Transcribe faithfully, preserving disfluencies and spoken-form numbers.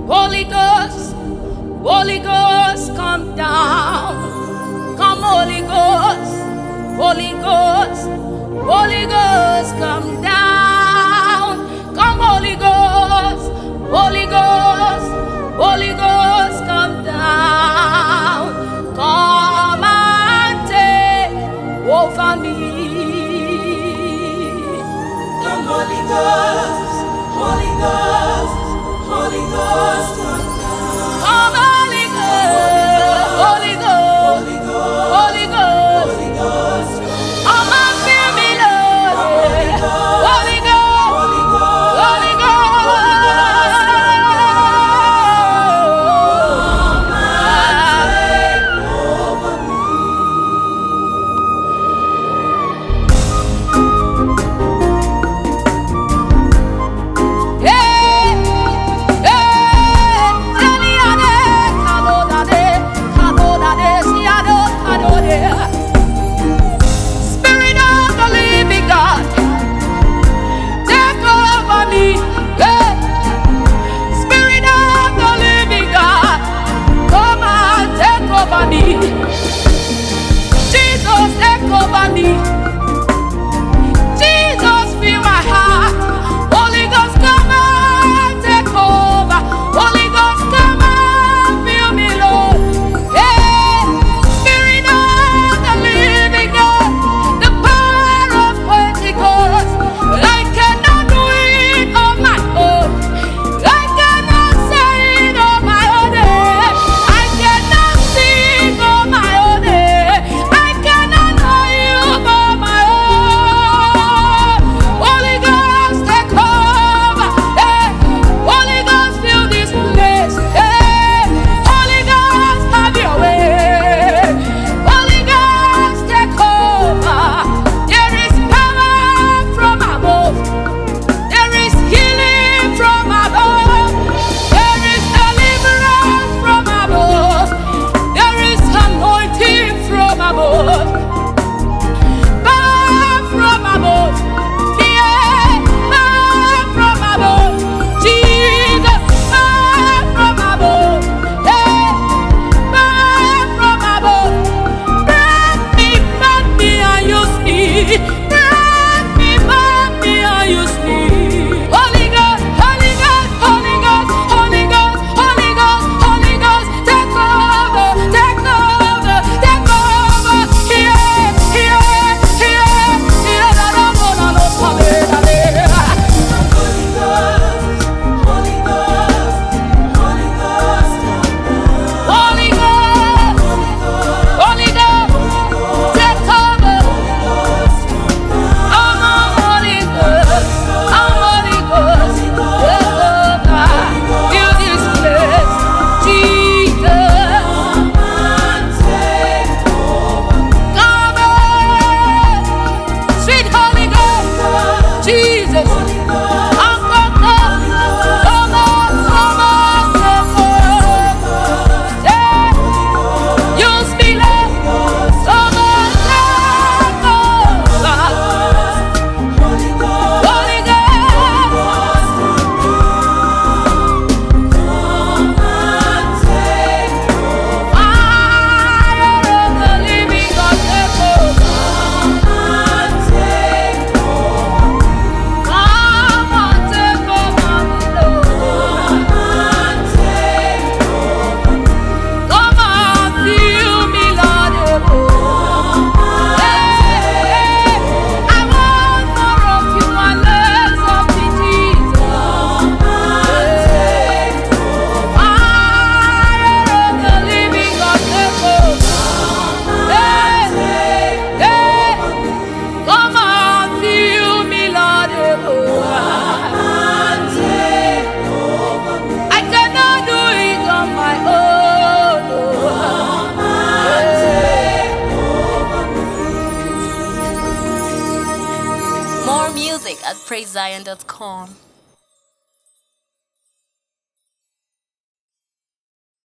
Holy Ghost, Holy Ghost, come down. Come, Holy Ghost, Holy Ghost, Holy Ghost, come down. Come, Holy Ghost, Holy Ghost, Holy Ghost, come down. Come and take over me. Come, Holy Ghost, Holy Ghost, Holy Ghost, come down. Come, Holy Ghost, Holy Ghost, Holy Ghost, Holy Ghost, Holy Ghost, come and fill me, Lord. Holy Ghost, Holy Ghost, Holy Ghost, Holy Ghost. Spirit of the living God, take over me. Yeah. Spirit of the living God, come and take over me. Jesus, take over me. Jesus, fill my heart. Holy Ghost, come and take over. Holy Ghost, come and fill me, Lord. Yeah. Spirit of the living God, the power of Pentecost. I cannot do it on my own. I cannot say it on my own. I cannot sing on my own. I cannot know you on my own. Holy Ghost, take over. Hey. Holy Ghost, fill this place. Hey. Holy Ghost, have your way. Holy Ghost, take over. There is power from above. There is healing from above. There is deliverance from above. There is anointing from above. Power from above. Yeah, power from above. Jesus, power from above. Yeah, power from above. Break me, break me, and use me. Break me, break me, and use me. Holy Ghost, Holy Ghost, Holy Ghost, Holy Ghost, Holy Ghost, Holy Ghost, take over, take over, take over. Here, here, here, here, la la la la la, sabe, sabe. Holy Ghost, Holy Ghost, Holy Ghost, Holy Ghost, Holy Ghost, take over. I'm a Holy Ghost, I'm Holy Ghost, take over. Fill this place, Jesus. Come on, sweet Holy Ghost, Jesus. I'm come, come, come on, come on, come on. Yeah. Use me, Lord. Come on, take over. Holy Ghost, fire of the living God, take over. Come on, take over me, Lord. Come on, fill me, Lord. Hey, I want more of you and less of me, Jesus. Fire of the living God, take over. Hey, hey, come on, fill me, Lord. I cannot do it on my own. More music at praise zion dot com.